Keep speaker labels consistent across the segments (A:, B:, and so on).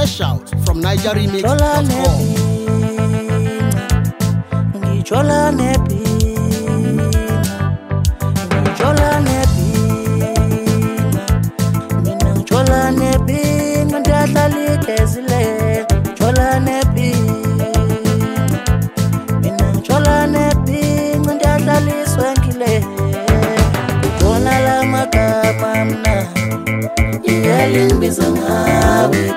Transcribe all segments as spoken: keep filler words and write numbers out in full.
A: Fresh out from Niger Remix dot com.
B: Ngijola nepina, ngijola nepina, mina ngijola nepina, ndahlala igezile, ngijola nepina, mina ngijola nepina, ndahlala iswenkile, ngibona la magama mna, iyalingibiza ngawe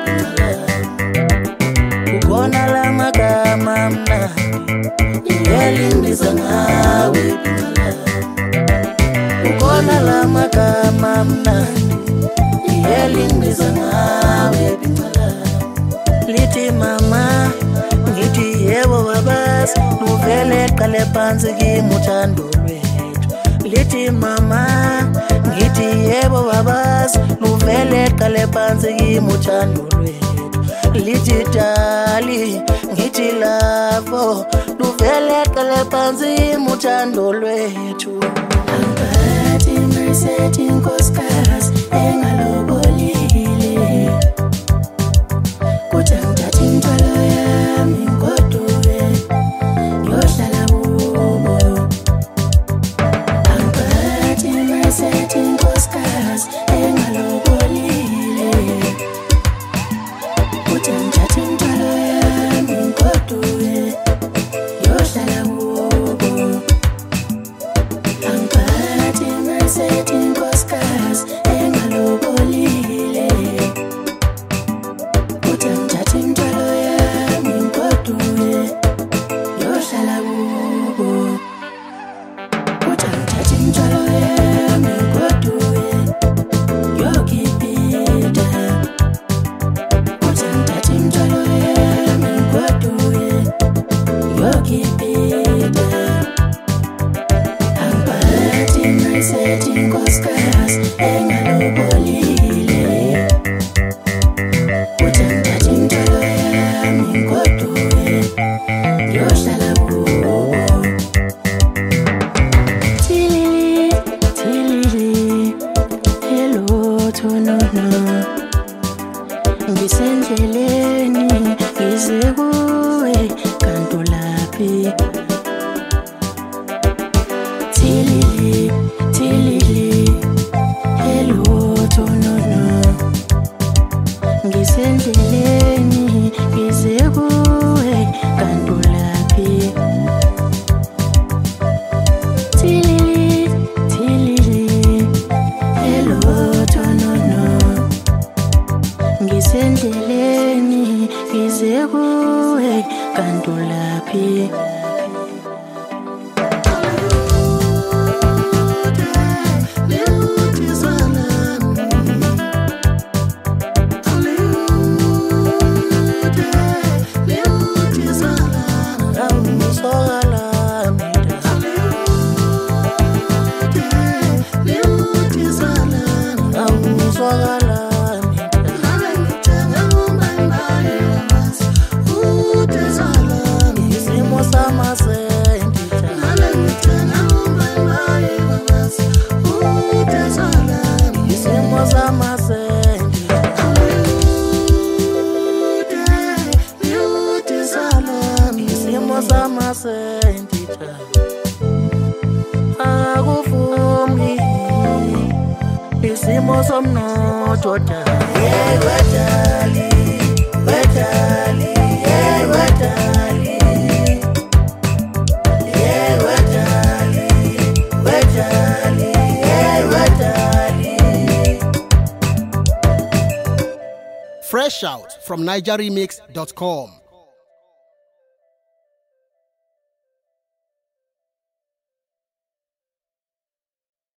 B: ngibona la magama mna. Iyalingibiza ngawe ukona la magama mnandi, iyalingibiza ngawe lithi mama, ngithi yebo babasi, luvele qale phansi kimi uthando lwethu. Lithi mama, ngithi yebo babasi, luvele qale phansi kimi uthando lwethu. Lithi dali, ngithi lapho, luvele qale phansi uthando lwethu. Angathi mayisethi inkosikazi engalobolile, kuthi angithathe imithwalo yami ngigoduke ngiyohlala kubo. Angathi mayisethi inkosikazi engalobolile, kuthi angithathe imithwalo yami ngigoduke ngiyohlala kubo. Angathi mayisethi inkosikazi engalobolile, kuthi angithathe imithwalo yami ngigoduke ngiyohlala kubo. Kuthi angithathe imithwalo yami ngigoduke ngiyokhipha. Kuthi angithathe imithwalo yami ngigoduke ngiyokhipha. Angathi mayisethi inkosikazi engalobolile, kuthi angithathe imithwalo yami ngigoduke ngiyohlala kubo. Thilili, thilili, hello thonono, ngisendleleni ngize kuwe kanti ulaphi. Thilili, thilili, hello thonono, ngisendleleni ngize kuwe kanti ulaphi. Thilili, thilili, hello thonono, ngisendleleni ngize kuwe kanti ulaphi. Akuvumi isimo somnotho, hey wedali, wedali, hey wedali, hey wedali, wedali, hey wedali.
A: Fresh out from Niger Remix dot com.